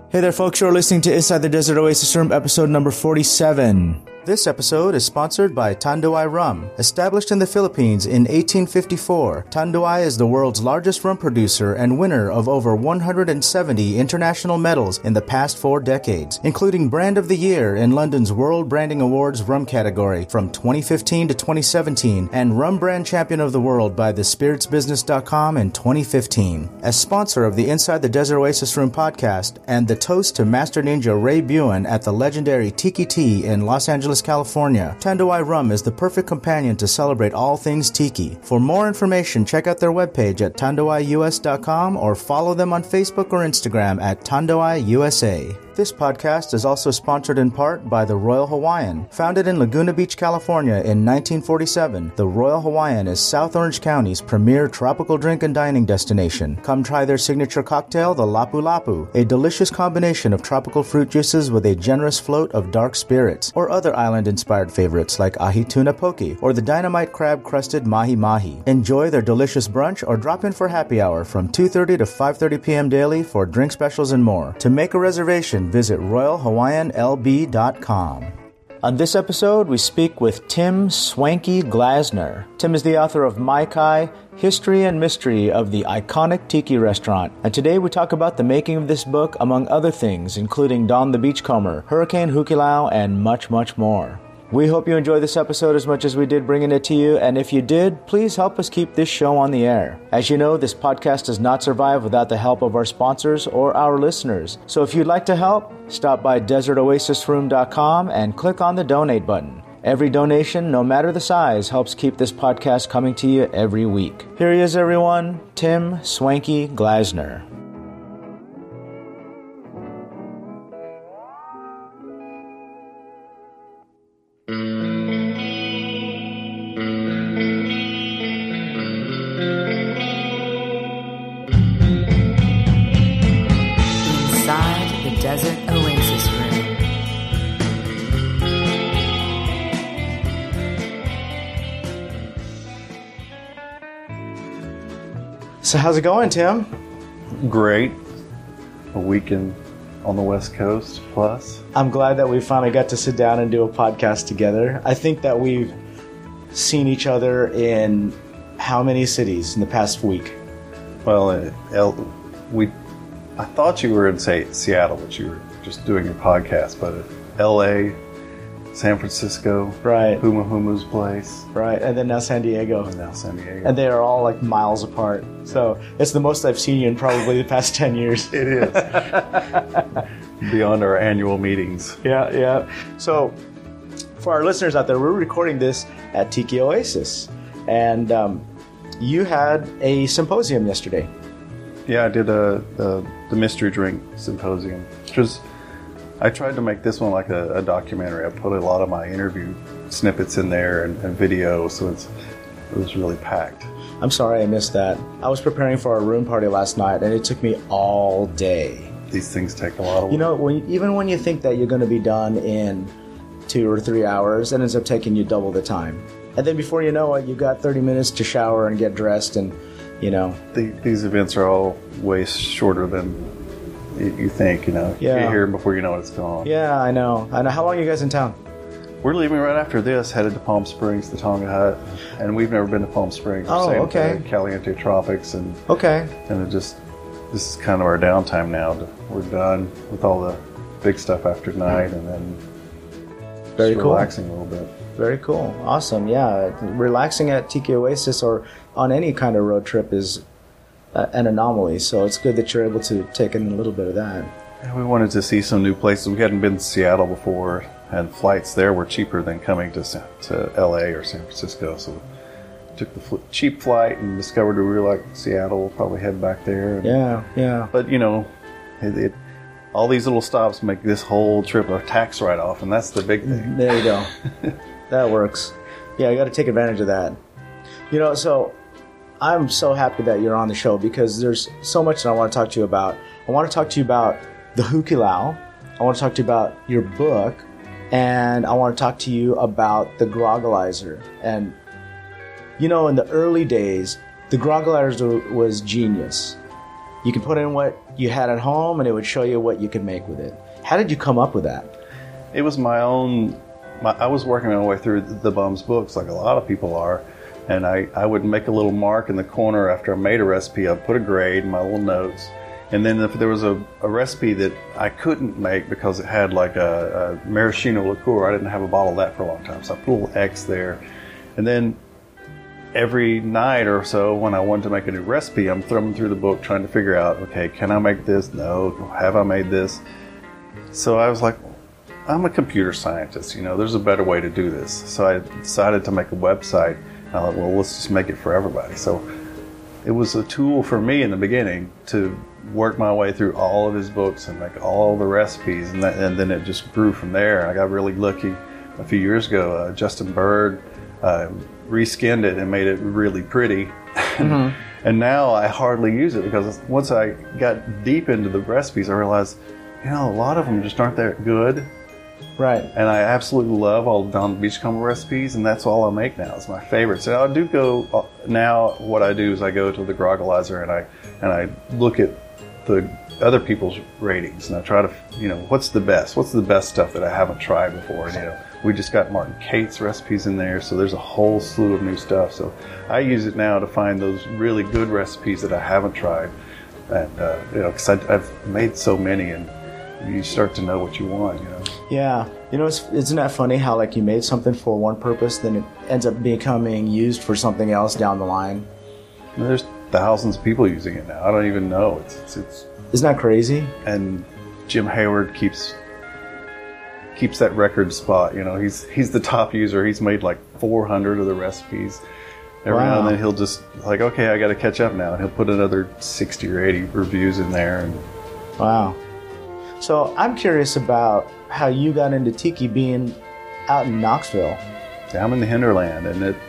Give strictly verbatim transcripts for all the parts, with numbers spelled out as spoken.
Hey there, folks. You're listening to Inside the Desert Oasis Room, episode number forty-seven. This episode is sponsored by Tanduay Rum. Established in the Philippines in eighteen fifty-four, Tanduay is the world's largest rum producer and winner of over one hundred seventy international medals in the past four decades, including Brand of the Year in London's World Branding Awards rum category from twenty fifteen to twenty seventeen, and Rum Brand Champion of the World by the spirits business dot com in twenty fifteen. As sponsor of the Inside the Desert Oasis Room podcast and the toast to Master Ninja Ray Buin at the legendary Tiki Tea in Los Angeles, California, Tanduay Rum is the perfect companion to celebrate all things tiki. For more information, check out their webpage at tanduay u s dot com or follow them on Facebook or Instagram at Tanduay U S A. This podcast is also sponsored in part by the Royal Hawaiian. Founded in Laguna Beach, California in nineteen forty-seven, the Royal Hawaiian is South Orange County's premier tropical drink and dining destination. Come try their signature cocktail, the Lapu Lapu, a delicious combination of tropical fruit juices with a generous float of dark spirits, or other island-inspired favorites like ahi tuna poke or the dynamite crab-crusted mahi mahi. Enjoy their delicious brunch or drop in for happy hour from two thirty to five thirty p.m. daily for drink specials and more. To make a reservation, visit royal hawaiian l b dot com. On this episode, we speak with Tim Swanky Glasner. Tim is the author of Mai Kai, History and Mystery of the Iconic Tiki Restaurant. And today we talk about the making of this book, among other things, including Don the Beachcomber, Hurricane Hukilau, and much, much more. We hope you enjoy this episode as much as we did bringing it to you, and if you did, please help us keep this show on the air. As you know, this podcast does not survive without the help of our sponsors or our listeners. So if you'd like to help, stop by desert oasis room dot com and click on the donate button. Every donation, no matter the size, helps keep this podcast coming to you every week. Here he is, everyone, Tim Swanky Glasner. So how's it going, Tim? Great. A weekend on the West Coast plus. I'm glad that we finally got to sit down and do a podcast together. I think that we've seen each other in how many cities in the past week? Well, uh, L- we. I thought you were in, say, Seattle, but you were just doing your podcast. But L A, San Francisco, right? Huma Humu's place, right? And then now San Diego. And now San Diego. And they are all like miles apart. So it's the most I've seen you in probably the past ten years. It is. Beyond our annual meetings. Yeah, yeah. So for our listeners out there, we're recording this at Tiki Oasis. And um, you had a symposium yesterday. Yeah, I did a, a the mystery drink symposium, which was, I tried to make this one like a, a documentary. I put a lot of my interview snippets in there and, and video, so it's, it was really packed. I'm sorry I missed that. I was preparing for our room party last night, and it took me all day. These things take a lot of work. You know, when, even when you think that you're going to be done in two or three hours, it ends up taking you double the time. And then before you know it, you've got thirty minutes to shower and get dressed, and, you know. The, these events are all way shorter than you, you think, you know. Yeah. You get here before you know it's gone. Yeah, I know. I know. How long are you guys in town? We're leaving right after this, headed to Palm Springs, the Tonga Hut, and we've never been to Palm Springs. We're Oh, staying okay. at Caliente Tropics, and Okay. and it just this is kind of our downtime now. We're done with all the big stuff after night, and then Very just cool. relaxing a little bit. Very cool. Awesome. Yeah, relaxing at Tiki Oasis or on any kind of road trip is a, an anomaly. So it's good that you're able to take in a little bit of that. Yeah, we wanted to see some new places. We hadn't been to Seattle before, and flights there were cheaper than coming to to L A or San Francisco. So we took the fl- cheap flight and discovered we were like Seattle. We'll probably head back there. And, Yeah, yeah. But you know, it, it all these little stops make this whole trip a tax write-off, and that's the big thing. There you go. That works. Yeah, you got to take advantage of that. You know, so I'm so happy that you're on the show because there's so much that I want to talk to you about. I want to talk to you about the Hukilau. I want to talk to you about your book, and I want to talk to you about the Groggleiser. And you know, in the early days, the Groggleiser was genius. You can put in what you had at home, and it would show you what you could make with it. How did you come up with that? It was my own. My, I was working my way through the Bums books, like a lot of people are, and I, I would make a little mark in the corner after I made a recipe. I'd put a grade in my little notes, and then if there was a, a recipe that I couldn't make because it had like a, a maraschino liqueur, I didn't have a bottle of that for a long time, so I put a little X there, and then every night or so when I wanted to make a new recipe, I'm thumbing through the book trying to figure out, okay, can I make this? No. Have I made this? So I was like, I'm a computer scientist, you know, there's a better way to do this. So I decided to make a website. And I thought, well, let's just make it for everybody. So it was a tool for me in the beginning to work my way through all of his books and make all the recipes. And, that, and then it just grew from there. I got really lucky a few years ago. Uh, Justin Bird uh, reskinned it and made it really pretty. Mm-hmm. And now I hardly use it because once I got deep into the recipes, I realized, you know, a lot of them just aren't that good. Right. And I absolutely love all the Don the Beachcomber recipes, and that's all I make now. It's my favorite. So I do go, now what I do is I go to the Groggleizer and I and I look at the other people's ratings and I try to, you know, what's the best? What's the best stuff that I haven't tried before? And, you know, we just got Martin Cate's recipes in there, so there's a whole slew of new stuff. So I use it now to find those really good recipes that I haven't tried. And, uh, you know, because I've made so many, and you start to know what you want, you know. Yeah. You know, it's, isn't that funny how, like, you made something for one purpose, then it ends up becoming used for something else down the line? And there's thousands of people using it now. I don't even know. It's, it's, it's Isn't that crazy? And Jim Hayward keeps keeps that record spot. You know, he's he's the top user. He's made like four hundred of the recipes. Every wow. now and then he'll just like, okay, I got to catch up now, and he'll put another sixty or eighty reviews in there. And wow. So I'm curious about how you got into tiki being out in Knoxville. Yeah, I'm in the hinterland, and it.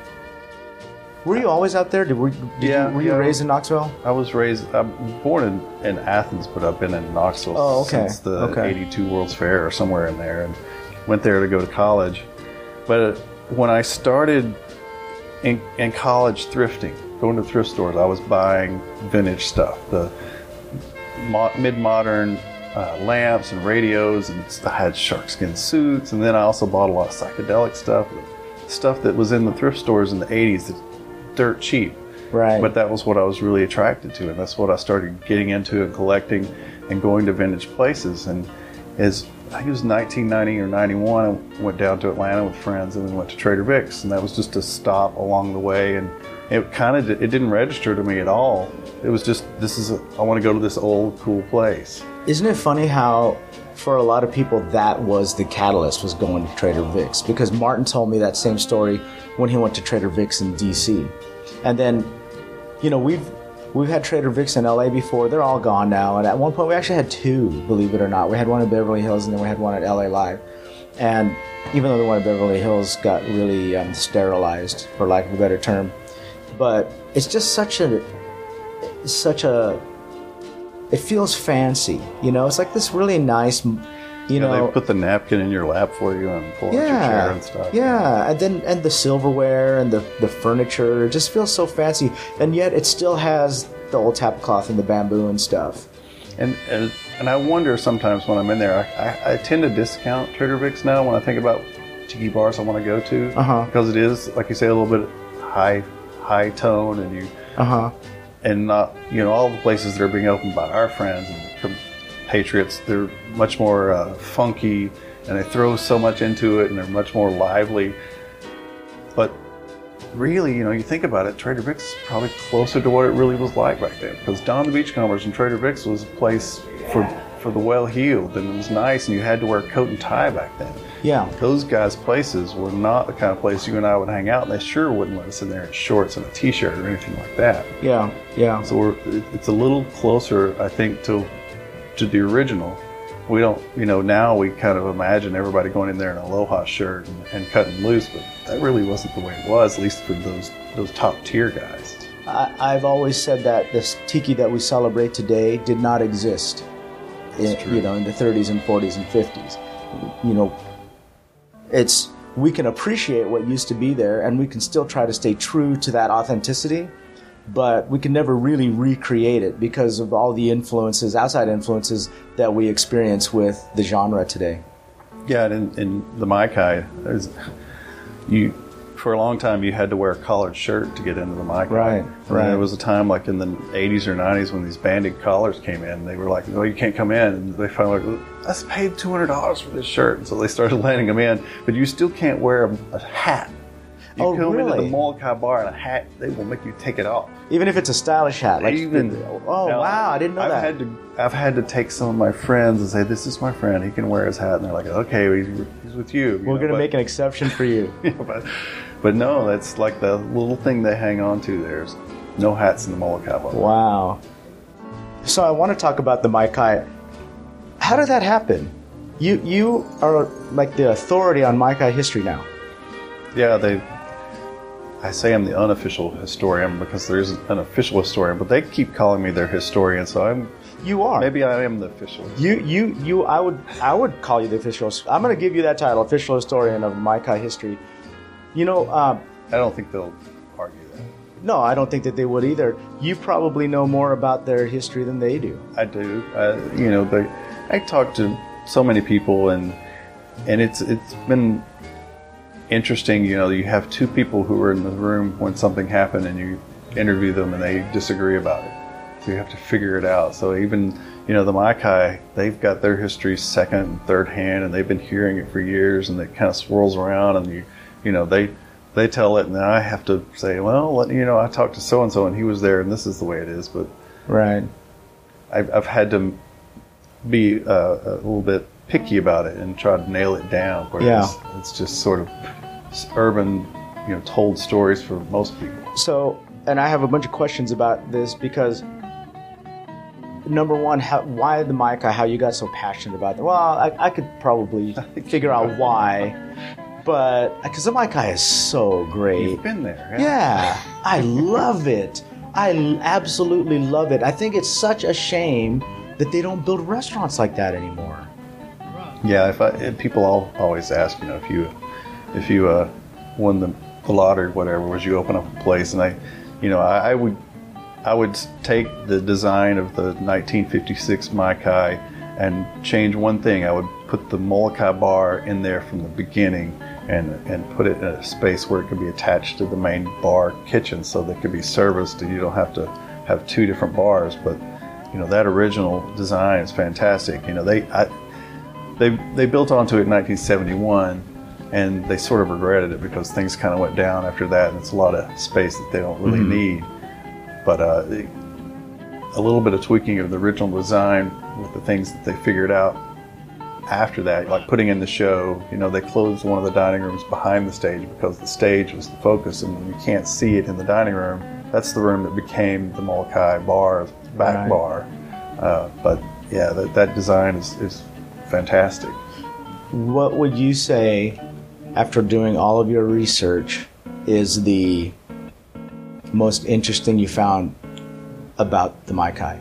Were you always out there? Did, were, did yeah, you, were you yeah, raised in Knoxville? I was raised. I'm born in, in Athens, but I've been in Knoxville oh, okay. since the okay. eighty-two World's Fair or somewhere in there, and went there to go to college. But when I started in, in college thrifting, going to thrift stores, I was buying vintage stuff, the mo- mid-modern uh, lamps and radios, and I had sharkskin suits, and then I also bought a lot of psychedelic stuff, stuff that was in the thrift stores in the eighties that dirt cheap. Right. But that was what I was really attracted to, and that's what I started getting into and collecting and going to vintage places. And is I think it was nineteen ninety or ninety-one, I went down to Atlanta with friends, and we went to Trader Vic's, and that was just a stop along the way. And it kind of it didn't register to me at all. It was just, this is a, I want to go to this old cool place. Isn't it funny how for a lot of people that was the catalyst, was going to Trader Vic's? Because Martin told me that same story when he went to Trader Vic's in D C. And then, you know, we've we've had Trader Vic's in L A before. They're all gone now. And at one point we actually had two, believe it or not. We had one in Beverly Hills, and then we had one at L A Live. And even though the one at Beverly Hills got really um, sterilized, for lack of a better term, but it's just such a such a it feels fancy, you know. It's like this really nice, you yeah, know. They put the napkin in your lap for you and pull yeah, out your chair and stuff. Yeah, and then and the silverware and the, the furniture, it just feels so fancy, and yet it still has the old tablecloth and the bamboo and stuff. And and, and I wonder sometimes when I'm in there, I, I, I tend to discount Trader Vic's now when I think about tiki bars I want to go to, uh-huh. because it is, like you say, a little bit high high tone, and you. Uh-huh. And not, you know, all the places that are being opened by our friends and compatriots, they're much more uh, funky, and they throw so much into it, and they're much more lively. But really, you know, you think about it, Trader Vic's is probably closer to what it really was like back then. Because Don the Beachcombers and Trader Vic's was a place for for the well-heeled, and it was nice, and you had to wear a coat and tie back then. Yeah. Those guys' places were not the kind of place you and I would hang out, and they sure wouldn't let us in there in shorts and a t-shirt or anything like that. Yeah, yeah. So we're, it's a little closer, I think, to to the original. We don't, you know, now we kind of imagine everybody going in there in an Aloha shirt and, and cutting loose, but that really wasn't the way it was, at least for those those top tier guys. I, I've always said that this tiki that we celebrate today did not exist, in, you know, in the thirties and forties and fifties. You know, it's we can appreciate what used to be there, and we can still try to stay true to that authenticity, but we can never really recreate it because of all the influences, outside influences that we experience with the genre today. Yeah, and in, in the Maikai, there's you for a long time you had to wear a collared shirt to get into the Maikai. Right, and right. There was a time like in the eighties or nineties when these banded collars came in. They were like, "No, you can't come in." And they finally were like, "Let's pay two hundred dollars for this shirt." And so they started letting them in. But you still can't wear a, a hat. You Oh, come really? into the Molokai bar in a hat, they will make you take it off. Even if it's a stylish hat. Like, Even oh, now, wow, I didn't know I've that. Had to, I've had to take some of my friends and say, "This is my friend. He can wear his hat." And they're like, "Okay, he's, he's with you." you We're know, going to but- make an exception for you. Yeah, but, but no, that's like the little thing they hang on to. There's no hats in the Molokai bar. Wow. So I want to talk about the Maikai. How did that happen? You you are like the authority on Maikai history now. Yeah, they. I say I'm the unofficial historian because there's an official historian, but they keep calling me their historian, so I'm. You are. Maybe I am the official. You you you. I would I would call you the official. I'm going to give you that title, official historian of Maikai history. You know. Um, I don't think they'll argue that. no, I don't think that they would either. You probably know more about their history than they do. I do. Uh, you know, they, I talk to so many people, and and it's it's been interesting. You know, you have two people who were in the room when something happened, and you interview them, and they disagree about it. So you have to figure it out. So even you know the Maikai, they've got their history second and third hand, and they've been hearing it for years, and it kind of swirls around, and you you know they. They tell it, and then I have to say, well, let, you know, I talked to so and so, and he was there, and this is the way it is. But Right. I've, I've had to be uh, a little bit picky about it and try to nail it down. Whereas Yeah. it's just sort of urban, you know, told stories for most people. So, and I have a bunch of questions about this because, number one, how, why the Maikai? How you got so passionate about it? Well, I, I could probably figure out why, but because the Maikai is so great. You've been there, Yeah, I love it. I l- absolutely love it. I think it's such a shame that they don't build restaurants like that anymore. Yeah, if I, if people all, always ask, you know, if you if you uh, won the, the lottery, or whatever, would you open up a place? And I, you know, I, I would I would take the design of the nineteen fifty-six Maikai and change one thing. I would put the Molokai bar in there from the beginning and and put it in a space where it could be attached to the main bar kitchen, so that it could be serviced, and you don't have to have two different bars. But you know, that original design is fantastic. You know, they I, they they built onto it in nineteen seventy-one, and they sort of regretted it because things kind of went down after that, and it's a lot of space that they don't really Mhm. need. But uh, they, a little bit of tweaking of the original design with the things that they figured out after that, like putting in the show. You know, they closed one of the dining rooms behind the stage because the stage was the focus, and you can't see it in the dining room. That's the room that became the Molokai bar, back Right. bar. Uh, but yeah, that, that design is, is fantastic. What would you say, after doing all of your research, is the most interesting you found about the Maikai?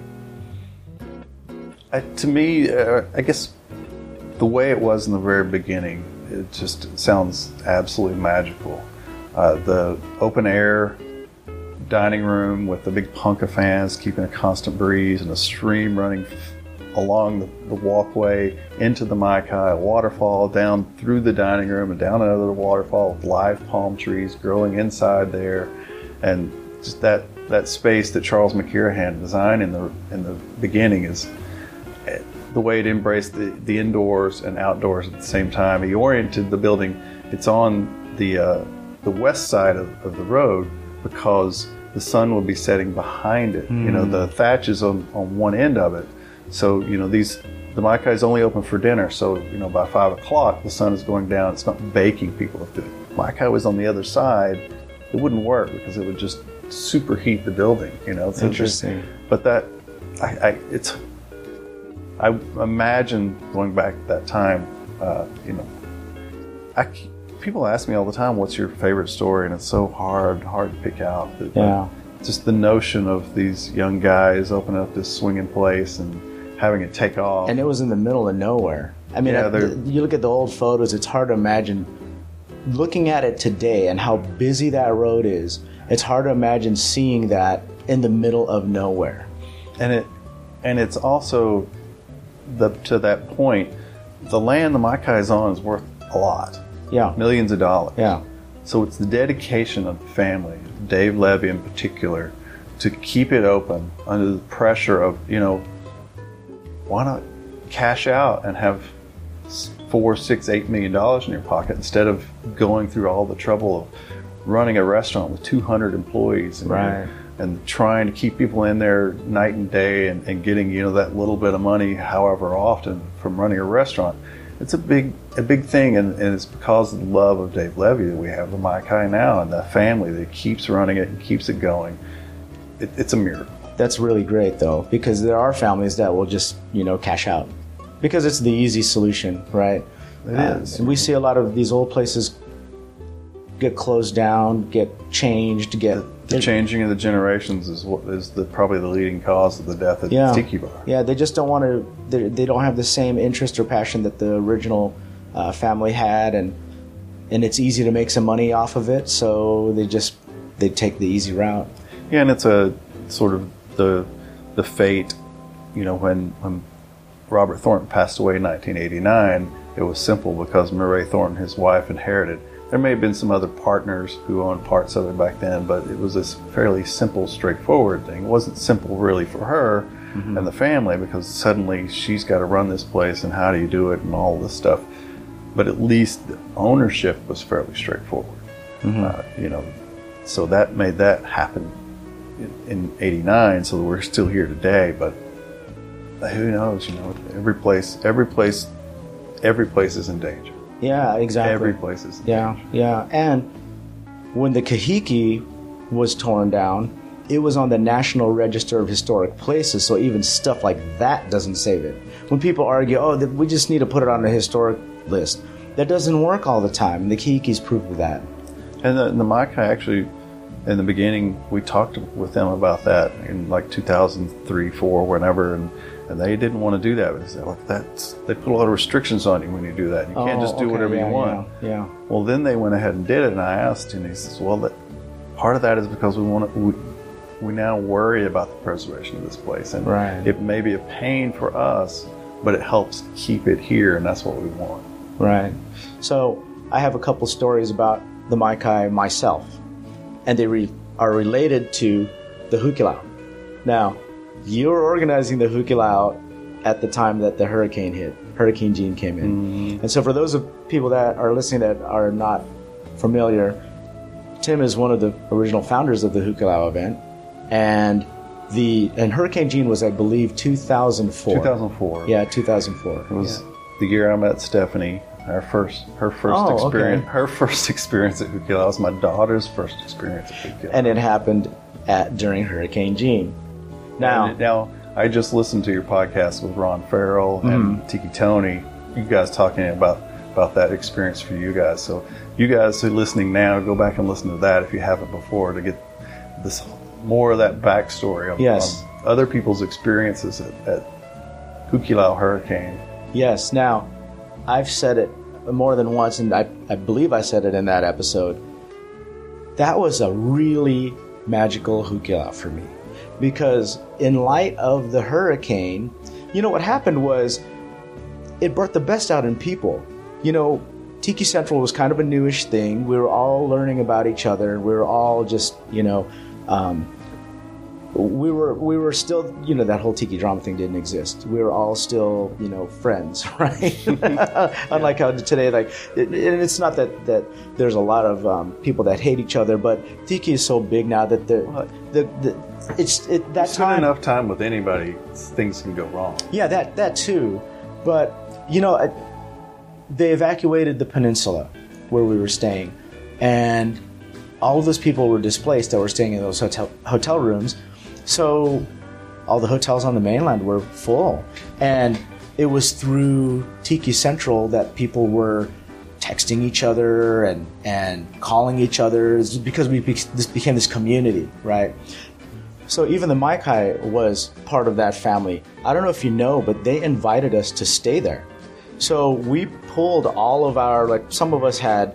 Uh, to me, uh, I guess the way it was in the very beginning, it just sounds absolutely magical. Uh, the open air dining room with the big Ponca fans keeping a constant breeze and a stream running f- along the, the walkway into the Maikai, a waterfall down through the dining room and down another waterfall with live palm trees growing inside there, and just that, that space that Charles McKirahan designed in the in the beginning is the way it embraced the, the indoors and outdoors at the same time. He oriented the building. It's on the uh, the west side of, of the road because the sun would be setting behind it. Mm. You know, the thatch is on, on one end of it. So, you know, these the Maikai is only open for dinner. So, you know, by five o'clock, the sun is going down. It's not baking people. If the Maikai was on the other side, it wouldn't work because it would just superheat the building. You know, it's Interesting. interesting. But that, I, I it's. I imagine going back at that time, uh, you know, I, people ask me all the time, what's your favorite story? And it's so hard, hard to pick out. That, Yeah. Just the notion of these young guys opening up this swinging place and having it take off. And it was in the middle of nowhere. I mean, Yeah, I, they're- you look at the old photos, it's hard to imagine looking at it today and how busy that road is, it's hard to imagine seeing that in the middle of nowhere. And it, and it's also the to that point, the land the Maikai is on is worth a lot. Yeah. Millions of dollars. Yeah. So it's the dedication of the family, Dave Levy in particular, to keep it open under the pressure of, you know, why not cash out and have four, six, eight million dollars in your pocket instead of going through all the trouble of running a restaurant with two hundred employees and, right. and trying to keep people in there night and day and, and getting, you know, that little bit of money however often from running a restaurant. It's a big a big thing, and, and it's because of the love of Dave Levy that we have the Maikai now and the family that keeps running it and keeps it going. It, it's a miracle. That's really great, though, because there are families that will just, you know, cash out because it's the easy solution, right? It uh, is. And we see a lot of these old places get closed down, get changed, get... The changing of the generations is what is the probably the leading cause of the death of yeah. the Tiki Bar. Yeah, they just don't want to, they, they don't have the same interest or passion that the original uh, family had, and and it's easy to make some money off of it, so they just, they take the easy route. Yeah, and it's a sort of the the fate, you know, when, when Robert Thornton passed away in nineteen eighty-nine, it was simple because Murray Thornton, his wife, inherited. There may have been some other partners who owned parts of it back then, but it was this fairly simple, straightforward thing. It wasn't simple really for her mm-hmm. and the family because suddenly she's got to run this place and how do you do it and all this stuff. But at least the ownership was fairly straightforward. Mm-hmm. Uh, you know, so that made that happen in, in eighty-nine, so we're still here today. But who knows? You know, every place, every place, every place is in danger. Yeah, exactly. Every place is in yeah, danger. Yeah, and when the Kahiki was torn down, it was on the National Register of Historic Places, so even stuff like that doesn't save it. When people argue, oh, we just need to put it on the historic list, that doesn't work all the time, and the Kahiki's proof of that. And the, the Maikai actually, in the beginning, we talked with them about that in like two thousand three, four, whenever, and And they didn't want to do that. They said, like, that's, they put a lot of restrictions on you when you do that. You can't oh, just do okay, whatever yeah, you want. Yeah, yeah. Well, then they went ahead and did it, and I asked, and he says, well, that, part of that is because we want to, we, we now worry about the preservation of this place. And right. it may be a pain for us, but it helps keep it here, and that's what we want. Right. So I have a couple stories about the Maikai myself, and they re- are related to the Hukilau. Now, you were organizing the Hukilau at the time that the hurricane hit. Hurricane Jean came in. Mm-hmm. And so for those of people that are listening that are not familiar, Tim is one of the original founders of the Hukilau event. And the and Hurricane Jean was, I believe, two thousand four. two thousand four. Yeah, two thousand four. It was yeah. the year I met Stephanie. Our first, her first oh, experience. Okay. Her first experience at Hukilau was my daughter's first experience at Hukilau. And it happened at during Hurricane Jean. Now, and now I just listened to your podcast with Ron Farrell and mm-hmm. Tiki Tony. You guys talking about about that experience for you guys. So you guys who are listening now, go back and listen to that if you haven't before to get this more of that backstory on, yes. on other people's experiences at, at Hukilau Hurricane. Yes. Now, I've said it more than once, and I, I believe I said it in that episode. That was a really magical Hukilau for me. Because in light of the hurricane, you know, what happened was it brought the best out in people. You know, Tiki Central was kind of a newish thing. We were all learning about each other. We were all just, you know, um, we were we were still, you know, that whole Tiki drama thing didn't exist. We were all still, you know, friends, right? Unlike how today, like, it, and it's not that, that there's a lot of um, people that hate each other, but Tiki is so big now that the the, the it's it that you time spend enough time with anybody, things can go wrong. Yeah, that that too, but you know, I, they evacuated the peninsula where we were staying, and all of those people were displaced that were staying in those hotel hotel rooms. So all the hotels on the mainland were full. And it was through Tiki Central that people were texting each other and, and calling each other because we be, this became this community, right? So even the Maikai was part of that family. I don't know if you know, but they invited us to stay there. So we pulled all of our, like, some of us had,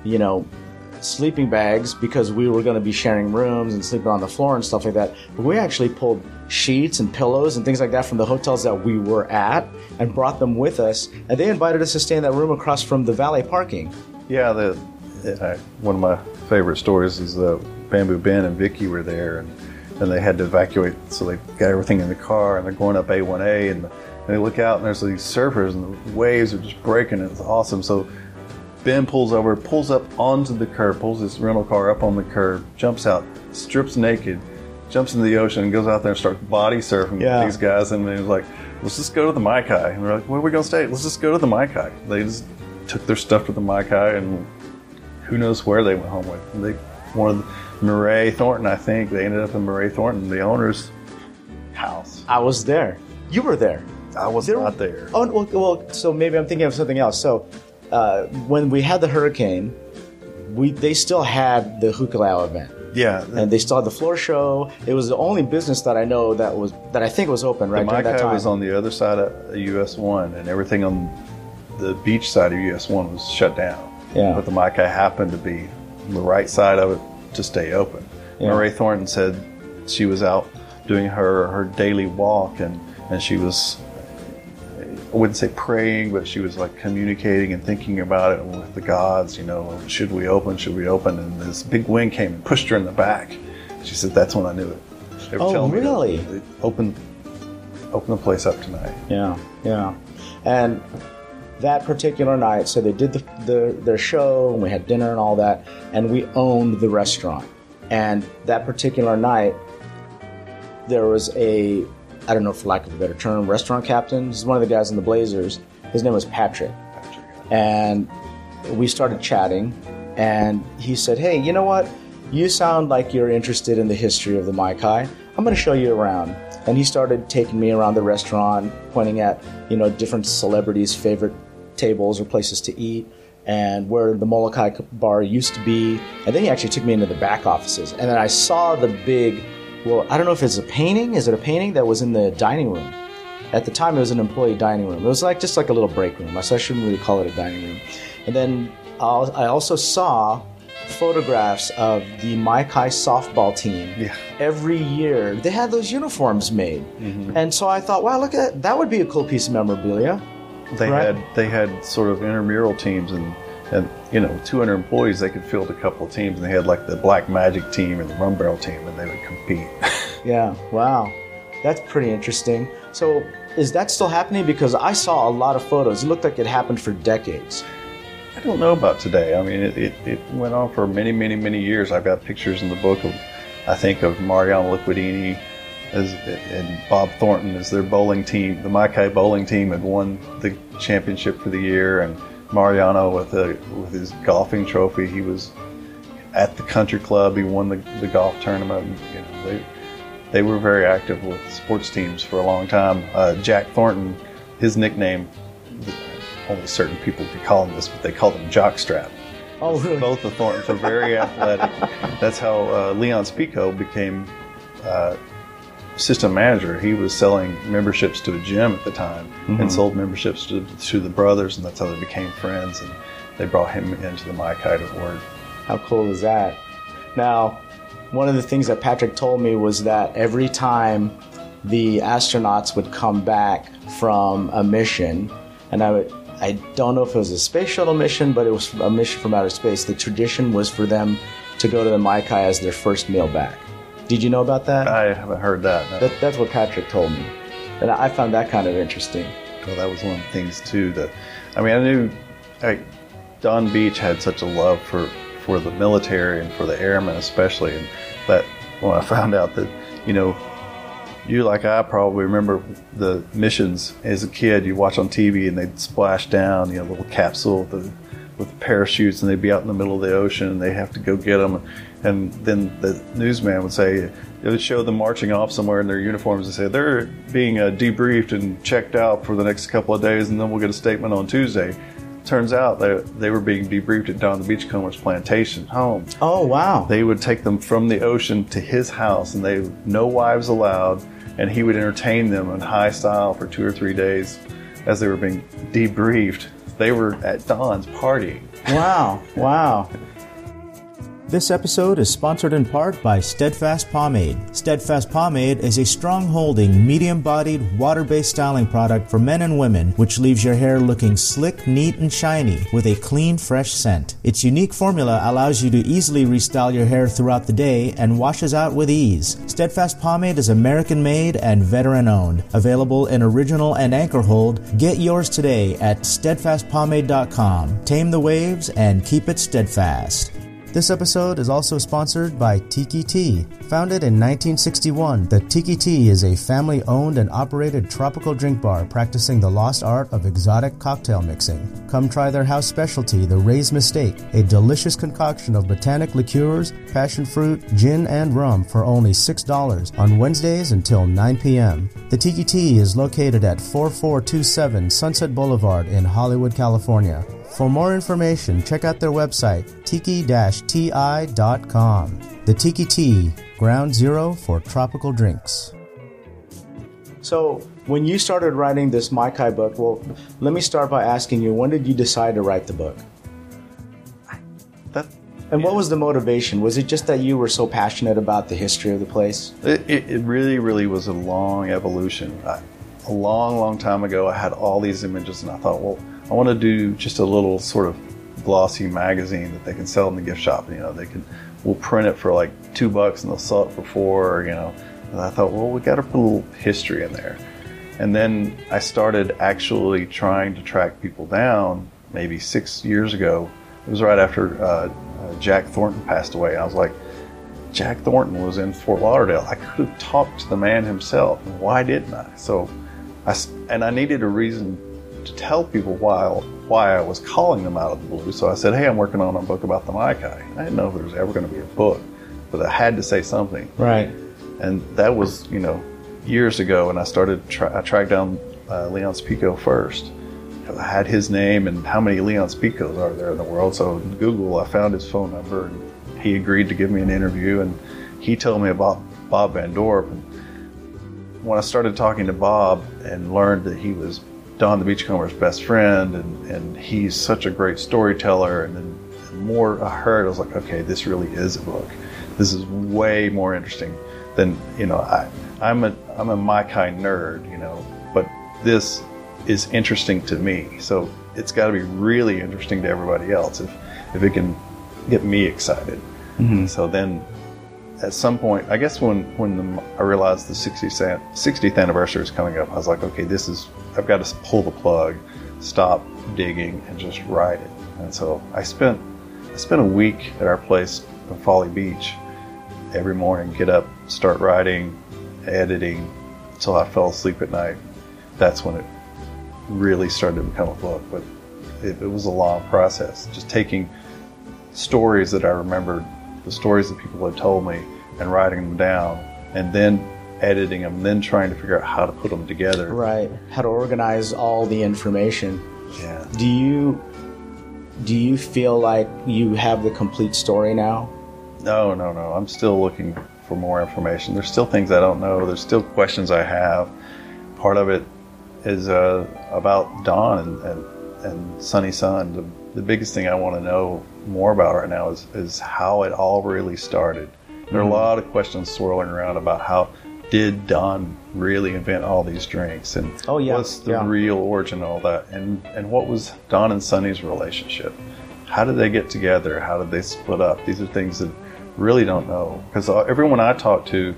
you know, sleeping bags because we were going to be sharing rooms and sleeping on the floor and stuff like that. But we actually pulled sheets and pillows and things like that from the hotels that we were at and brought them with us. And they invited us to stay in that room across from the valet parking. Yeah, the uh, one of my favorite stories is uh, Bamboo Ben and Vicky were there, and, and they had to evacuate, so they got everything in the car, and they're going up A one A, and, and they look out, and there's these surfers, and the waves are just breaking, and it's awesome. So Ben pulls over, pulls up onto the curb, pulls his rental car up on the curb, jumps out, strips naked, jumps into the ocean, and goes out there and starts body surfing yeah. with these guys. And they was like, let's just go to the Maikai. And they're like, where are we going to stay? Let's just go to the Maikai. They just took their stuff to the Maikai, and who knows where they went home with. And they wanted Murray Thornton, I think. They ended up in Murray Thornton, the owner's house. I was there. You were there. I was there, not there. Oh, well, well, so maybe I'm thinking of something else. So uh, when we had the hurricane, we they still had the Hukalau event. Yeah, and they still had the floor show. It was the only business that I know that was that I think was open right during that time. The Maikai was on the other side of U S one, and everything on the beach side of U S one was shut down. Yeah. But the Maikai happened to be on the right side of it to stay open. Yeah. Murray Thornton said she was out doing her, her daily walk, and, and she was, I wouldn't say praying, but she was like communicating and thinking about it with the gods, you know, should we open, should we open? And this big wind came and pushed her in the back. She said, that's when I knew it. They were oh, telling really? Me that open, open the place up tonight. Yeah, yeah. And that particular night, so they did the, the their show, and we had dinner and all that, and we owned the restaurant. And that particular night, there was a, I don't know, for lack of a better term, restaurant captain. He's one of the guys in the Blazers. His name was Patrick. Patrick. And we started chatting, and he said, hey, you know what? You sound like you're interested in the history of the Maikai. I'm going to show you around. And he started taking me around the restaurant, pointing at, you know, different celebrities' favorite tables or places to eat, and where the Molokai bar used to be. And then he actually took me into the back offices. And then I saw the big, well, I don't know if it's a painting. Is it a painting that was in the dining room? At the time, it was an employee dining room. It was like just like a little break room. So I shouldn't really call it a dining room. And then I'll, I also saw photographs of the Maikai softball team. Yeah. Every year, they had those uniforms made. Mm-hmm. And so I thought, wow, look at that. That would be a cool piece of memorabilia. They right? had they had sort of intramural teams, and, and you know, two hundred employees, they could field a couple of teams, and they had like the Black Magic team and the Rum Barrel team, and they would compete. Yeah, wow. That's pretty interesting. So is that still happening? Because I saw a lot of photos. It looked like it happened for decades. I don't know about today. I mean, it, it, it went on for many, many, many years. I've got pictures in the book of, I think, of Mariano Liquidini as, and Bob Thornton as their bowling team. The Maikai bowling team had won the championship for the year, and Mariano with a, with his golfing trophy, he was at the country club. He won the, the golf tournament. And, you know, they they were very active with sports teams for a long time. Uh, Jack Thornton, his nickname, only certain people could call him this, but they called him Jockstrap. Oh, really? Both the Thorntons are very athletic. That's how uh, Leon Spico became uh, assistant manager. He was selling memberships to a gym at the time, mm-hmm. and sold memberships to, to the brothers, and that's how they became friends, and they brought him into the Maikai to work. How cool is that? Now, one of the things that Patrick told me was that every time the astronauts would come back from a mission, and I would, I don't know if it was a space shuttle mission, but it was a mission from outer space, the tradition was for them to go to the Maikai as their first meal back. Did you know about that? I haven't heard that. No. that that's what Patrick told me. And I found that kind of interesting. Well, that was one of the things, too. That, I mean, I knew I, Don Beach had such a love for, for the military and for the airmen especially. And that when I found out that, you know, you like I probably remember the missions as a kid. You watch on T V and they'd splash down, you know, a little capsule with the, with the parachutes, and they'd be out in the middle of the ocean, and they have to go get them. And then the newsman would say, it would show them marching off somewhere in their uniforms and say, they're being uh, debriefed and checked out for the next couple of days, and then we'll get a statement on Tuesday. Turns out they, they were being debriefed at Don the Beachcombers plantation home. Oh, wow. They would take them from the ocean to his house, and they no wives allowed, and he would entertain them in high style for two or three days as they were being debriefed. they were at Don's party. Wow, wow. This episode is sponsored in part by Steadfast Pomade. Steadfast Pomade is a strong-holding, medium-bodied, water-based styling product for men and women, which leaves your hair looking slick, neat, and shiny with a clean, fresh scent. Its unique formula allows you to easily restyle your hair throughout the day and washes out with ease. Steadfast Pomade is American-made and veteran-owned. Available in original and anchor hold, get yours today at steadfast pomade dot com. Tame the waves and keep it steadfast. This episode is also sponsored by Tiki Tea. Founded in nineteen sixty-one, the Tiki Tea is a family-owned and operated tropical drink bar practicing the lost art of exotic cocktail mixing. Come try their house specialty, the Ray's Mistake, a delicious concoction of botanic liqueurs, passion fruit, gin, and rum for only six dollars on Wednesdays until nine p.m. The Tiki Tea is located at forty-four twenty-seven Sunset Boulevard in Hollywood, California. For more information, check out their website, tiki dash ti dot com. The Tiki Tea, ground zero for tropical drinks. So, when you started writing this Maikai book, well, let me start by asking you, when did you decide to write the book? That, and yeah. What was the motivation? Was it just that you were so passionate about the history of the place? It, it, it really, really was a long evolution. I, a long, long time ago, I had all these images, and I thought, well, I want to do just a little sort of glossy magazine that they can sell in the gift shop. You know, they can, we'll print it for like two bucks and they'll sell it for four, you know. And I thought, well, we got to put a little history in there. And then I started actually trying to track people down maybe six years ago. It was right after uh, uh, Jack Thornton passed away. I was like, Jack Thornton was in Fort Lauderdale. I could have talked to the man himself. Why didn't I? So, I, and I needed a reason to tell people why why I was calling them out of the blue. So I said, hey, I'm working on a book about the Maikai. I didn't know if there was ever going to be a book, but I had to say something. Right. And that was, you know, years ago, and I started, tra- I tracked down uh, Leon Spico first. I had his name and how many Leon Spicos are there in the world. So in Google, I found his phone number, and he agreed to give me an interview, and he told me about Bob Van Dorp. And when I started talking to Bob and learned that he was Don the Beachcomber's best friend, and, and he's such a great storyteller, and then the more I heard, I was like, okay, this really is a book. This is way more interesting than, you know, I, I'm a I'm a Maikai nerd, you know, but this is interesting to me. So it's got to be really interesting to everybody else if if it can get me excited. Mm-hmm. So then, at some point, I guess when when the, I realized the sixtieth anniversary is coming up, I was like, okay, this is, I've got to pull the plug, stop digging, and just write it. And so I spent I spent a week at our place in Folly Beach every morning, get up, start writing, editing, until I fell asleep at night. That's when it really started to become a book. But it, it was a long process, just taking stories that I remembered, the stories that people had told me, and writing them down, and then editing them, then trying to figure out how to put them together. Right. How to organize all the information. Yeah. Do you do you feel like you have the complete story now? No, no, no. I'm still looking for more information. There's still things I don't know. There's still questions I have. Part of it is uh, about Don and, and, and Sunny Sun. The, the biggest thing I want to know more about right now is, is how it all really started. There are a lot of questions swirling around about how did Don really invent all these drinks, and oh, yeah. what's the yeah. real origin of all that, and, and what was Don and Sunny's relationship? How did they get together? How did they split up? These are things that really don't know, because everyone I talked to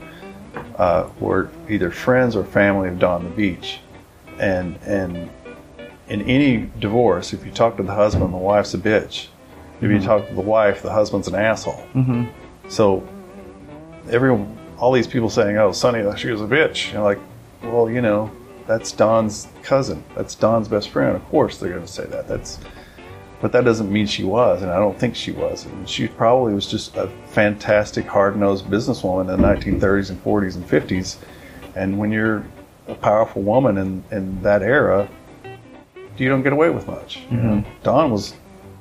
uh, were either friends or family of Don the Beach, and and in any divorce, if you talk to the husband, the wife's a bitch. If mm-hmm. you talk to the wife, the husband's an asshole. Mm-hmm. So everyone, all these people saying, "Oh, Sunny, she was a bitch," you're like, well, you know, that's Don's cousin. That's Don's best friend. Of course, they're going to say that. That's But that doesn't mean she was, and I don't think she was. And she probably was just a fantastic, hard-nosed businesswoman in the nineteen thirties and forties and fifties. And when you're a powerful woman in, in that era, you don't get away with much. Mm-hmm. You know? Don was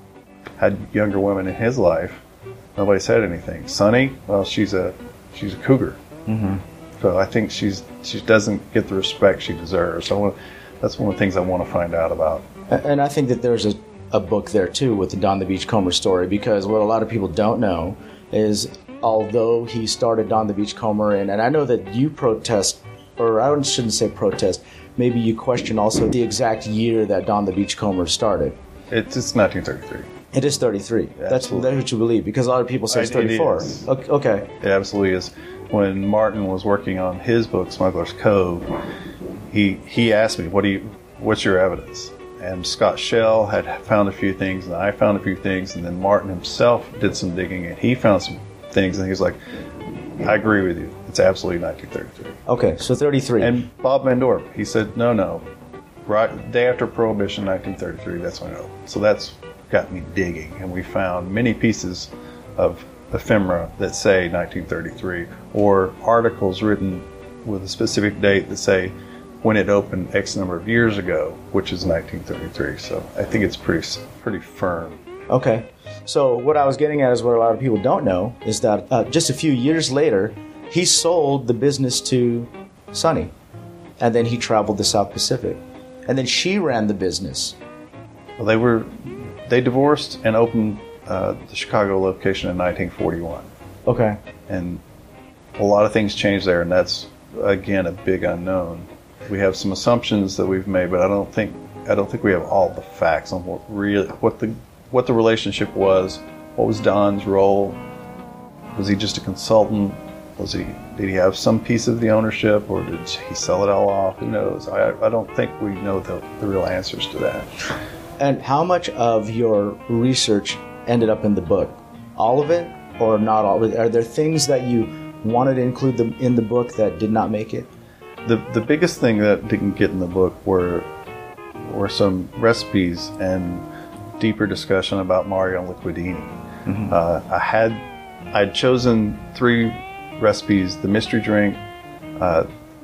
had younger women in his life. Nobody said anything. Sunny, well, she's a she's a cougar. Mm-hmm. So I think she's she doesn't get the respect she deserves. So I wanna, that's one of the things I want to find out about And I think that there's a, a book there too with the Don the Beachcomber story, because what a lot of people don't know is although he started Don the Beachcomber, and, and I know that you protest, or I shouldn't say protest, maybe you question also the exact year that Don the Beachcomber started. It's, it's nineteen thirty-three. It is thirty-three. Yeah, that's, that's what you believe, because a lot of people say it's thirty-four. It is. Okay, okay. It absolutely is. When Martin was working on his book, Smuggler's Cove, he he asked me, "What do you? What's your evidence?" And Scott Shell had found a few things, and I found a few things, and then Martin himself did some digging, and he found some things, and he was like, "I agree with you. It's absolutely nineteen thirty-three." Okay, so thirty-three. And Bob Van Dorp, he said, "No, no, right, day after Prohibition, nineteen thirty-three. That's when it opened." So that's got me digging, and we found many pieces of ephemera that say nineteen thirty-three, or articles written with a specific date that say when it opened X number of years ago, which is nineteen thirty-three. So I think it's pretty pretty firm. Okay. So what I was getting at is what a lot of people don't know is that uh, just a few years later, he sold the business to Sonny, and then he traveled the South Pacific, and then she ran the business. Well, they were they divorced and opened uh, the Chicago location in nineteen forty-one. Okay. And a lot of things changed there, and that's again a big unknown. We have some assumptions that we've made, but I don't think I don't think we have all the facts on what really what the what the relationship was. What was Don's role? Was he just a consultant? Was he did he have some piece of the ownership, or did he sell it all off? Who knows? I I don't think we know the, the real answers to that. And how much of your research ended up in the book? All of it, or not all? Are there things that you wanted to include them in the book that did not make it? The the biggest thing that didn't get in the book were were some recipes and deeper discussion about Mario Liquidini. Mm-hmm. Uh, I had I'd chosen three recipes: the mystery drink, uh,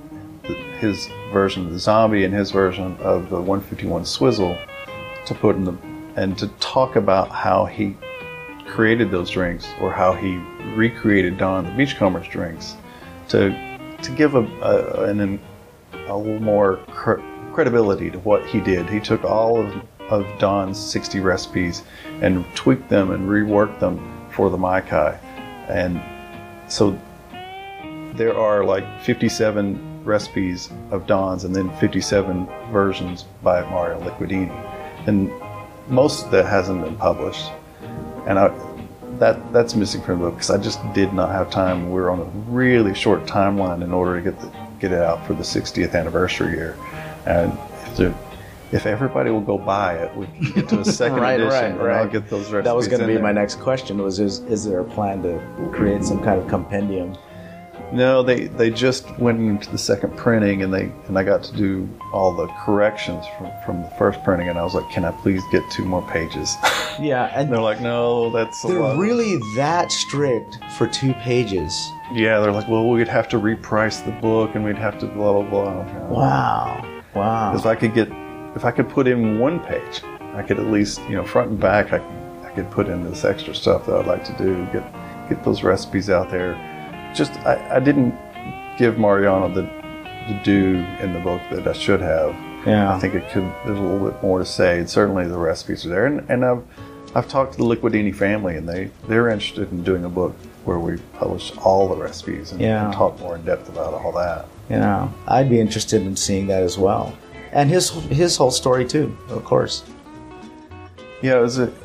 his version of the zombie, and his version of the one fifty-one swizzle, to put in the and to talk about how he created those drinks, or how he recreated Don the Beachcomber's drinks, to to give a a, an, a little more cr- credibility to what he did. He took all of, of Don's sixty recipes and tweaked them and reworked them for the Maikai. And so there are like fifty-seven recipes of Don's, and then fifty-seven versions by Mario Liquidini. And most of that hasn't been published. And I, that that's missing from the book, because I just did not have time. We were on a really short timeline in order to get the, get it out for the sixtieth anniversary year. And if, there, if everybody will go buy it, we can get to a second right, edition, right, and right. I'll get those recipes. That was going to be there. my next question. Was is, is there a plan to create some kind of compendium? No, they, they just went into the second printing, and they and I got to do all the corrections from, from the first printing, and I was like, can I please get two more pages? Yeah, and And they're like, no, that's a they're lot. really that strict for two pages. Yeah, they're like, well, we'd have to reprice the book, and we'd have to blah, blah, blah. Wow. Wow. If I could get, if I could put in one page, I could at least, you know, front and back, I, I could put in this extra stuff that I'd like to do, get get those recipes out there. Just, I, I didn't give Mariano the, the due in the book that I should have. Yeah. I think it could, there's a little bit more to say, and certainly the recipes are there. And, and I've, I've talked to the Liquidini family, and they, they're interested in doing a book where we publish all the recipes and, Yeah. and talk more in depth about all that. You know, I'd be interested in seeing that as well. And his his whole story too, of course. Yeah, it was a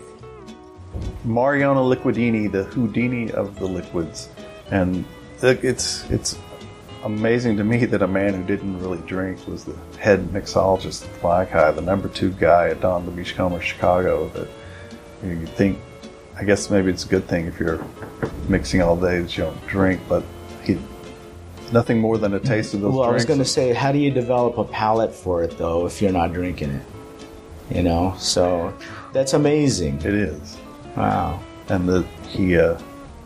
Mariano Liquidini, the Houdini of the liquids. And it's it's amazing to me that a man who didn't really drink was the head mixologist at Maikai, the number two guy at Don the Beachcomber Chicago. That you know, you'd think, I guess maybe it's a good thing if you're mixing all day that you don't drink, but he nothing more than a taste of those Well, drinks. I was going to say, how do you develop a palate for it though if you're not drinking it? You know, so that's amazing. It is. Wow. And the he uh,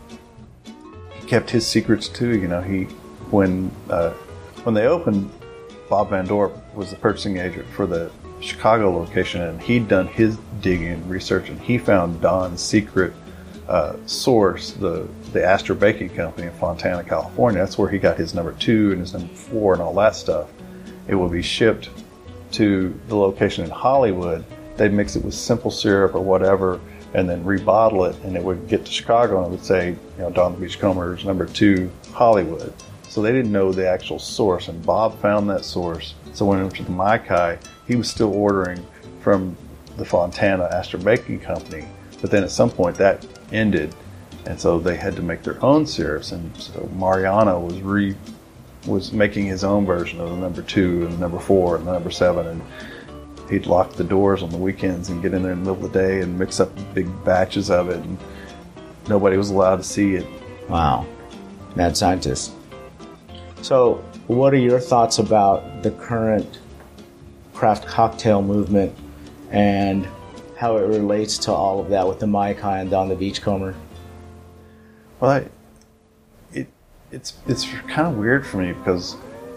he kept his secrets too. You know, he when uh, when they opened, Bob Van Dorp was the purchasing agent for the Chicago location, and he'd done his digging and research, and he found Don's secret uh, source, the the Astor Baking Company in Fontana, California. That's where he got his number two and his number four and all that stuff. It will be shipped to the location in Hollywood, they'd mix it with simple syrup or whatever, and then rebottle it, and it would get to Chicago, and it would say, you know, Don the Beachcombers, number two, Hollywood. So they didn't know the actual source, and Bob found that source. So when it went to the Maikai, he was still ordering from the Fontana Astor Baking Company, but then at some point that ended, and so they had to make their own syrups, and so Mariano was re was making his own version of the number two and the number four and the number seven, and he'd lock the doors on the weekends and get in there in the middle of the day and mix up big batches of it, and nobody was allowed to see it. Wow. Mad scientist. So what are your thoughts about the current craft cocktail movement and how it relates to all of that with the Maikai and Don the Beachcomber? Well, I, it it's it's kind of weird for me because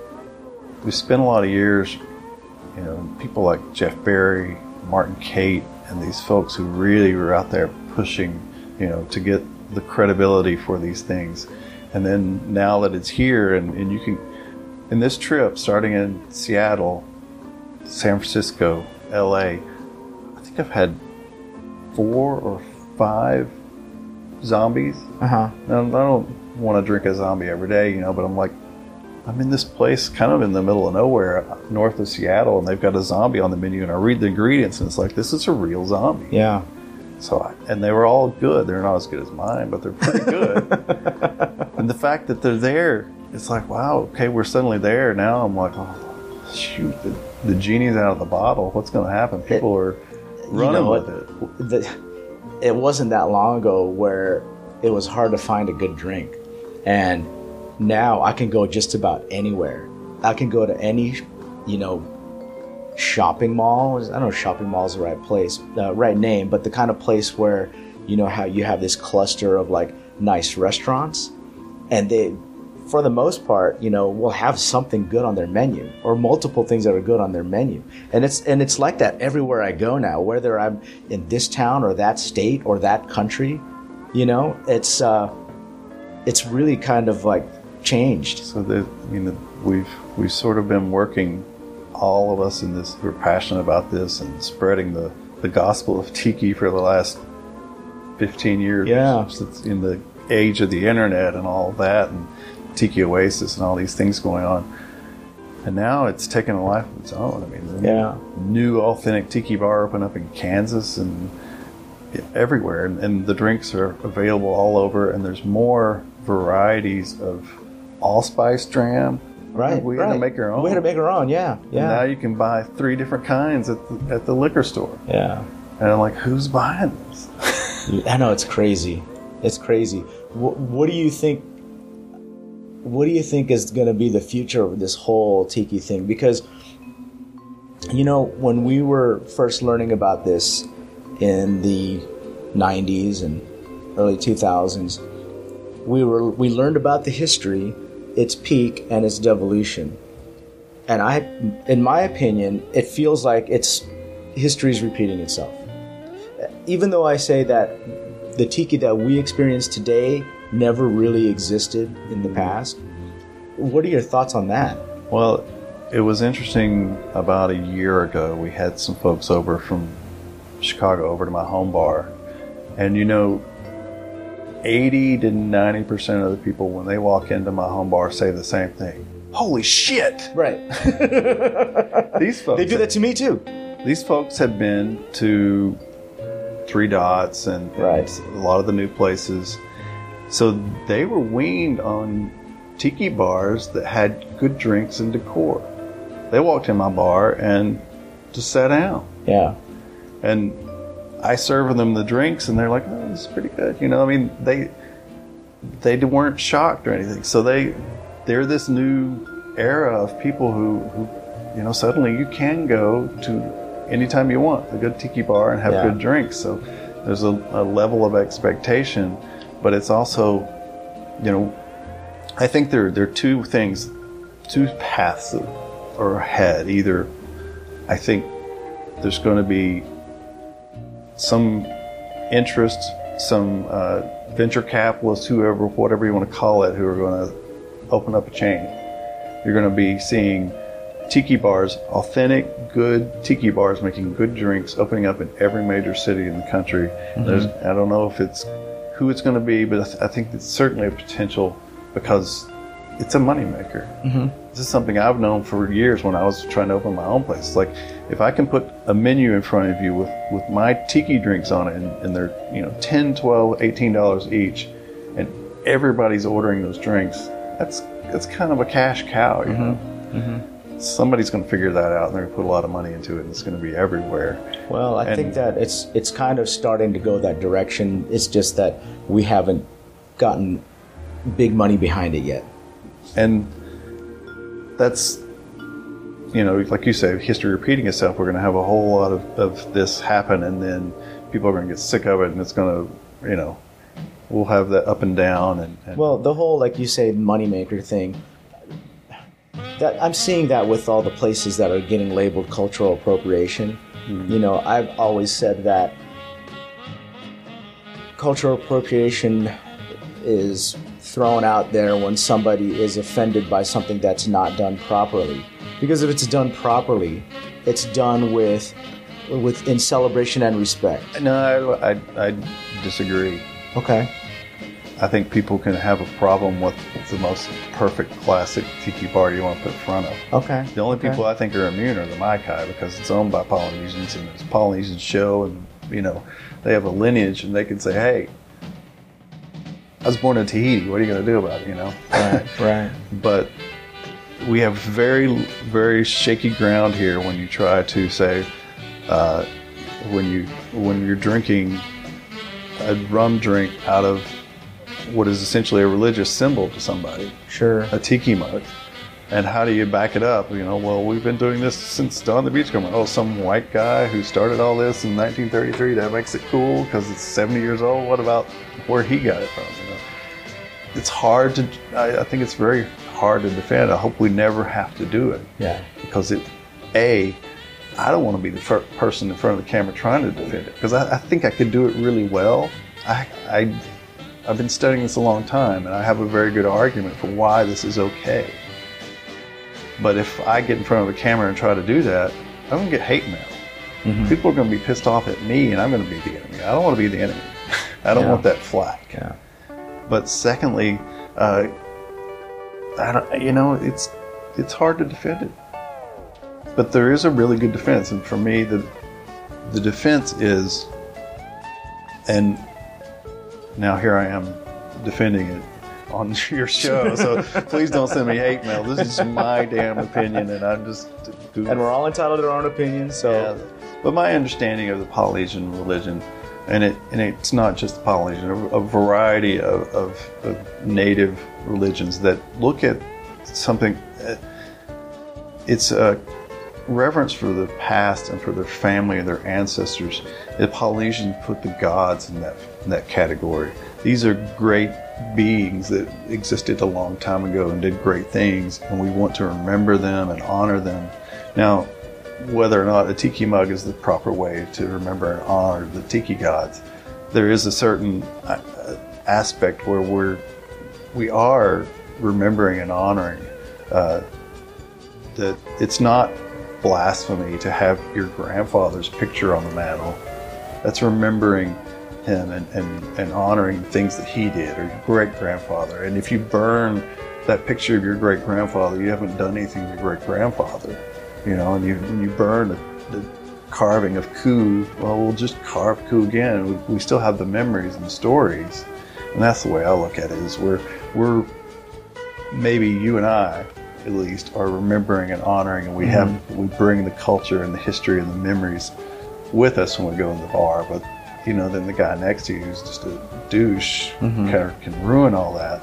we spent a lot of years, you know, people like Jeff Berry, Martin Cate, and these folks who really were out there pushing, you know, to get the credibility for these things. And then now that it's here, and, and you can, in this trip, starting in Seattle, San Francisco, L A, I think I've had four or five zombies. Uh-huh. Now, I don't want to drink a zombie every day, you know, but I'm like, I'm in this place kind of in the middle of nowhere, north of Seattle, and they've got a zombie on the menu, and I read the ingredients, and it's like, this is a real zombie. Yeah. So, I, and they were all good. They're not as good as mine, but they're pretty good. And the fact that they're there, it's like, wow, okay, we're suddenly there. Now I'm like, oh, shoot, the, the genie's out of the bottle. What's going to happen? People are running you know, with it. The, it wasn't that long ago where it was hard to find a good drink. And now I can go just about anywhere. I can go to any, you know, shopping mall. I don't know if shopping mall is the right place, uh, right name, but the kind of place where, you know, how you have this cluster of like nice restaurants, and they, for the most part, you know, will have something good on their menu or multiple things that are good on their menu. And it's and it's like that everywhere I go now, whether I'm in this town or that state or that country, you know, it's uh, it's really kind of like changed. So that, I mean, we've we've sort of been working, all of us in this, we're passionate about this and spreading the, the gospel of tiki for the last fifteen years. Yeah. Since in the age of the internet and all of that, and Tiki Oasis and all these things going on. And now it's taken a life of its own. I mean, yeah. New authentic tiki bar opened up in Kansas and everywhere, and, and the drinks are available all over, and there's more varieties of allspice dram. Right, we right. had to make our own. We had to make our own, yeah, yeah. And now you can buy three different kinds at the, at the liquor store. Yeah. And I'm like, who's buying this? I know, it's crazy. It's crazy. What, what do you think? What do you think is going to be the future of this whole tiki thing? Because, you know, when we were first learning about this in the nineties and early two thousands, we were we learned about the history, its peak, and its devolution. And I, in my opinion, it feels like it's history's repeating itself. Even though I say that the tiki that we experience today never really existed in the past, what are your thoughts on that? Well, it was interesting. About a year ago, we had some folks over from Chicago over to my home bar, and you know, eighty to ninety percent of the people when they walk into my home bar say the same thing. Holy shit! Right. These folks, they do that to me too. These folks had been to Three Dots and, right. and a lot of the new places, so they were weaned on tiki bars that had good drinks and decor. They walked in my bar and just sat down. Yeah. And I serve them the drinks, and they're like, "Oh, this is pretty good." You know, I mean, they they weren't shocked or anything. So they they're this new era of people who, who you know, suddenly you can go to anytime you want a good tiki bar and have yeah. good drinks. So there's a, a level of expectation, but it's also, you know, I think there there are two things, two paths that are ahead. Either I think there's going to be some interest, some uh, venture capitalists, whoever, whatever you want to call it, who are going to open up a chain. You're going to be seeing tiki bars, authentic, good tiki bars, making good drinks, opening up in every major city in the country. Mm-hmm. There's, I don't know if it's who it's going to be, but I, th- I think it's certainly a potential because it's a moneymaker. Mm-hmm. This is something I've known for years when I was trying to open my own place. It's like, if I can put a menu in front of you with, with my tiki drinks on it, and, and they're, you know, ten, twelve, eighteen dollars each, and everybody's ordering those drinks, that's that's kind of a cash cow, you know? Mm-hmm. Mm-hmm. Somebody's going to figure that out, and they're going to put a lot of money into it, and it's going to be everywhere. Well, I and, think that it's it's kind of starting to go that direction. It's just that we haven't gotten big money behind it yet. And that's, you know, like you say, history repeating itself. We're going to have a whole lot of, of this happen, and then people are going to get sick of it, and it's going to, you know, we'll have that up and down. And, and well, the whole, like you say, moneymaker thing, that I'm seeing that with all the places that are getting labeled cultural appropriation. Mm-hmm. You know, I've always said that cultural appropriation is thrown out there when somebody is offended by something that's not done properly. Because if it's done properly, it's done with, with in celebration and respect. No, I, I, I disagree. Okay. I think people can have a problem with the most perfect classic tiki bar you want to put in front of. Okay. The only okay. people I think are immune are the Maikai, because it's owned by Polynesians, and it's a Polynesian show, and, you know, they have a lineage, and they can say, hey, I was born in Tahiti. What are you going to do about it, you know? Right, right. But we have very, very shaky ground here when you try to say, uh, when you when you're drinking a rum drink out of what is essentially a religious symbol to somebody. Sure. A tiki mug. And how do you back it up? You know, well, we've been doing this since Dawn the Beachcomber. Oh, some white guy who started all this in nineteen thirty-three, that makes it cool because it's seventy years old. What about where he got it from? You know, it's hard to, I, I think it's very hard to defend. I hope we never have to do it. Yeah. Because it, A, I don't want to be the first person in front of the camera trying to defend it, because I, I think I could do it really well. I, I, I've been studying this a long time, and I have a very good argument for why this is okay. But if I get in front of the camera and try to do that, I'm going to get hate mail. Mm-hmm. People are going to be pissed off at me, and I'm going to be the enemy. I don't want to be the enemy. I don't yeah. want that flack. Yeah. But secondly, uh, I don't, you know, it's it's hard to defend it. But there is a really good defense, and for me, the the defense is, and now here I am defending it on your show, so please don't send me hate mail. This is my damn opinion, and I'm just... And we're all entitled to our own opinions, so... Yeah. But my understanding of the Polynesian religion, and it and it's not just the Polynesian, a, a variety of, of, of native religions that look at something... Uh, it's a reverence for the past and for their family and their ancestors. The Polynesians put the gods in that, in that category. These are great beings that existed a long time ago and did great things, and we want to remember them and honor them. Now, whether or not a tiki mug is the proper way to remember and honor the tiki gods, there is a certain aspect where we're we are remembering and honoring uh, that it's not blasphemy to have your grandfather's picture on the mantle. That's remembering him and, and, and honoring things that he did, or your great-grandfather. And if you burn that picture of your great-grandfather, you haven't done anything to your great-grandfather. You know, and you, when you burn the, the carving of Ku, well, we'll just carve Ku again. We, we still have the memories and the stories. And that's the way I look at it, is we're, we're maybe you and I, at least, are remembering and honoring, and we mm-hmm. have we bring the culture and the history and the memories with us when we go in the bar. But you know, then the guy next to you who's just a douche mm-hmm. kind of can ruin all that.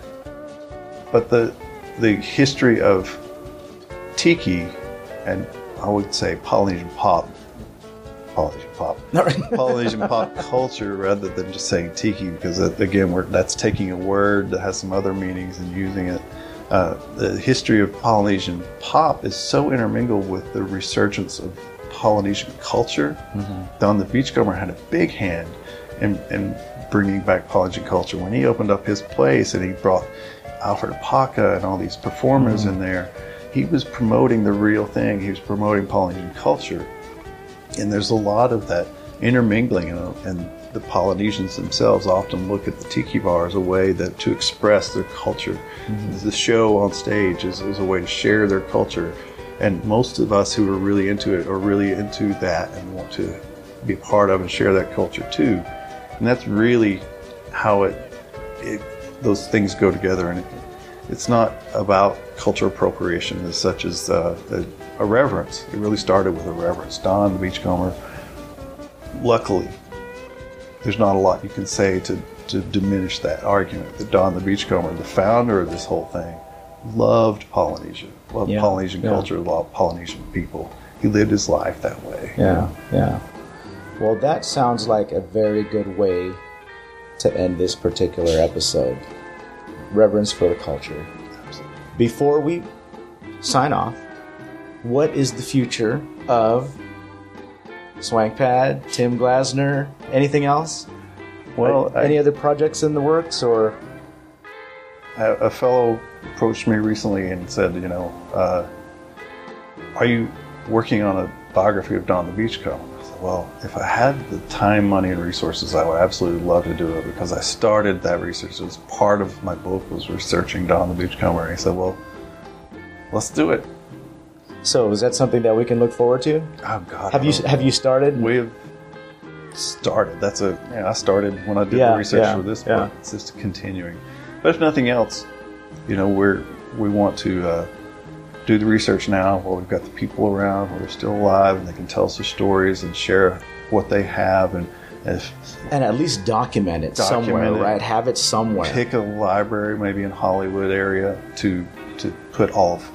But the the history of tiki, and I would say Polynesian pop, Polynesian pop, Polynesian pop culture, rather than just saying tiki, because that, again, we're, that's taking a word that has some other meanings and using it. Uh, the history of Polynesian pop is so intermingled with the resurgence of Polynesian culture. Mm-hmm. Don the Beachcomber had a big hand in, in bringing back Polynesian culture. When he opened up his place and he brought Alfred Apaka and all these performers mm-hmm. in there, he was promoting the real thing. He was promoting Polynesian culture. And there's a lot of that intermingling, you know, and the Polynesians themselves often look at the tiki bar as a way that to express their culture. Mm-hmm. The show on stage is, is a way to share their culture. And most of us who are really into it are really into that and want to be a part of and share that culture too. And that's really how it, it those things go together. And it, it's not about cultural appropriation as such as uh, a, a reverence. It really started with a reverence. Don the Beachcomber, luckily, there's not a lot you can say to, to diminish that argument. That Don the Beachcomber, the founder of this whole thing, loved Polynesia, loved yeah, Polynesian yeah. culture, loved Polynesian people. He lived his life that way. Yeah, yeah. Well, that sounds like a very good way to end this particular episode. Reverence for the culture. Absolutely. Before we sign off, what is the future of Swankpad, Tim Glasner, anything else? Well, I, any other projects in the works, or? A, a fellow approached me recently and said, you know, uh, are you working on a biography of Don the Beachcomber? I said, well, if I had the time, money, and resources, I would absolutely love to do it, because I started that research. It was part of my book was researching Don the Beachcomber. And he said, well, let's do it. So is that something that we can look forward to? Oh God! Have you have you started? We've started. That's a. Yeah, I started when I did yeah, the research yeah, for this yeah. book. It's just continuing. But if nothing else, you know, we're we want to uh, do the research now while we've got the people around, while they're still alive, and they can tell us their stories and share what they have, and if and at least document it document somewhere, it, right? Have it somewhere. Pick a library, maybe in Hollywood area, to to put all of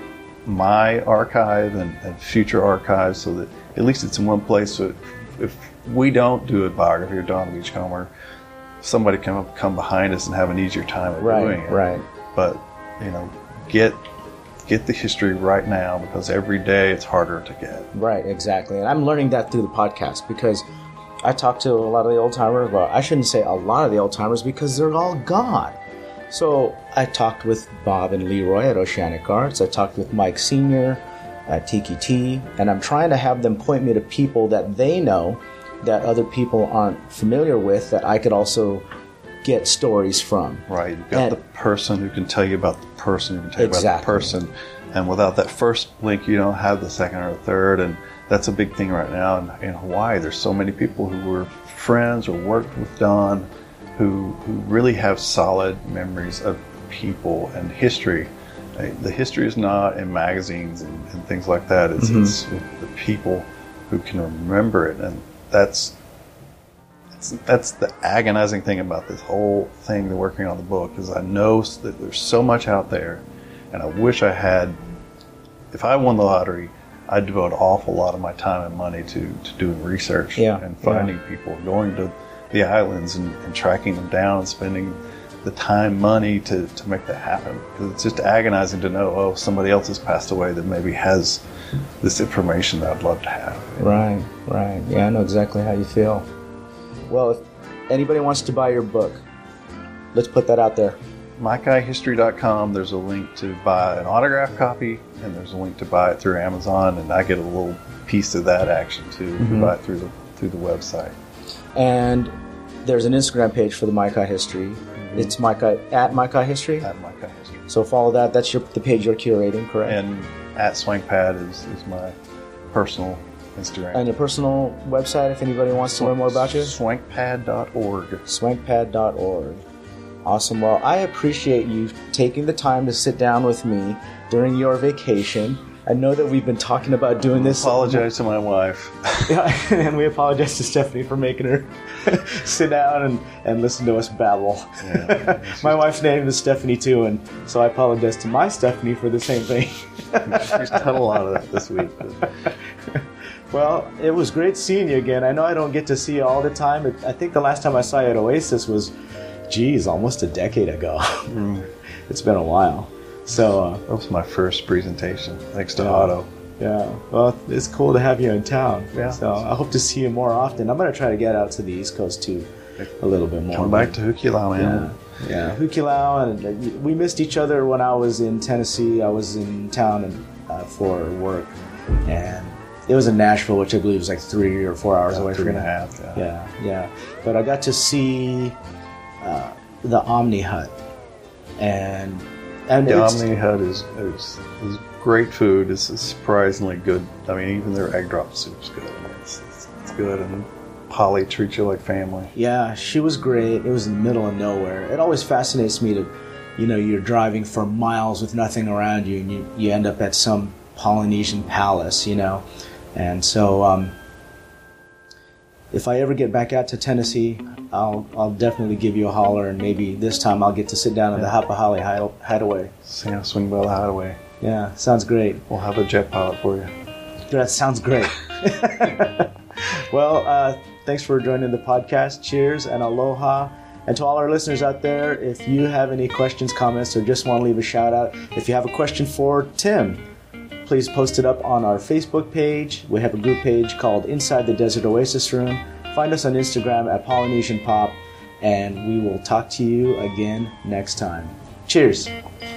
my archive and, and future archives, so that at least it's in one place. So if, if we don't do a biography of Don the Beachcomber, somebody can come, come behind us and have an easier time at right, doing it. Right. But you know, get get the history right now, because every day it's harder to get. Right, exactly. And I'm learning that through the podcast, because I talk to a lot of the old timers. Well, I shouldn't say a lot of the old timers, because they're all gone. So I talked with Bob and Leroy at Oceanic Arts. I talked with Mike Senior at Tiki T, and I'm trying to have them point me to people that they know that other people aren't familiar with, that I could also get stories from. Right. You've got and, the person who can tell you about the person who can tell you exactly. about the person. And without that first link, you don't have the second or third. And that's a big thing right now in, in Hawaii. There's so many people who were friends or worked with Don who, who really have solid memories of people and history. The history is not in magazines and, and things like that. It's, mm-hmm. it's the people who can remember it. And that's it's, that's the agonizing thing about this whole thing, the working on the book, is I know that there's so much out there, and I wish I had. If I won the lottery, I'd devote an awful lot of my time and money to, to doing research yeah, and finding yeah. people, going to the islands and, and tracking them down and spending the time, money to, to make that happen. Because it's just agonizing to know, oh, somebody else has passed away that maybe has this information that I'd love to have. Right, right. Yeah, I know exactly how you feel. Well, if anybody wants to buy your book, let's put that out there. Maikai History dot com, there's a link to buy an autographed copy, and there's a link to buy it through Amazon, and I get a little piece of that action too, mm-hmm. to buy it through the, through the website. And there's an Instagram page for the Maikai History. Mm-hmm. It's Maikai, at Maikai History? At Maikai History. So follow that. That's your the page you're curating, correct? And at Swankpad is, is my personal Instagram. And your personal website, if anybody wants to learn more about you? Swankpad dot org. Swankpad dot org. Awesome. Well, I appreciate you taking the time to sit down with me during your vacation. I know that we've been talking about doing this. I apologize to my wife. Yeah, and we apologize to Stephanie for making her sit down and, and listen to us babble. Yeah, my wife's name is Stephanie too, and so I apologize to my Stephanie for the same thing. She's done a lot of that this week. Well, it was great seeing you again. I know I don't get to see you all the time. I think the last time I saw you at Oasis was, geez, almost a decade ago. Mm. It's been a while. So uh, that was my first presentation, thanks to yeah, Otto. Yeah, well, it's cool to have you in town. Yeah. So I hope to see you more often. I'm going to try to get out to the East Coast too, a little bit more. Come back to Hukilau, man. Yeah, yeah. Hukilau, and we missed each other when I was in Tennessee. I was in town, and uh, for work, and it was in Nashville, which I believe was like three or four hours Yeah, away three from and a me. half. Yeah. Yeah, yeah. But I got to see uh, the Omni Hut, and and The it's, Omni Hut is, is is great food. It's surprisingly good. I mean, even their egg drop soup's good. I mean, it's, it's, it's good, and Polly treats you like family. yeah, she was great. It was in the middle of nowhere. It always fascinates me to, you know, you're driving for miles with nothing around you, and you, you end up at some Polynesian palace, you know. And so, um, if I ever get back out to Tennessee, I'll I'll definitely give you a holler, and maybe this time I'll get to sit down at the Hapahali Hide- Hideaway. Santa Swing by the Hideaway. Yeah, sounds great. We'll have a jet pilot for you. That sounds great. Well, uh, thanks for joining the podcast. Cheers and aloha. And to all our listeners out there, if you have any questions, comments, or just want to leave a shout out, if you have a question for Tim, please post it up on our Facebook page. We have a group page called Inside the Desert Oasis Room. Find us on Instagram at Polynesian Pop, and we will talk to you again next time. Cheers.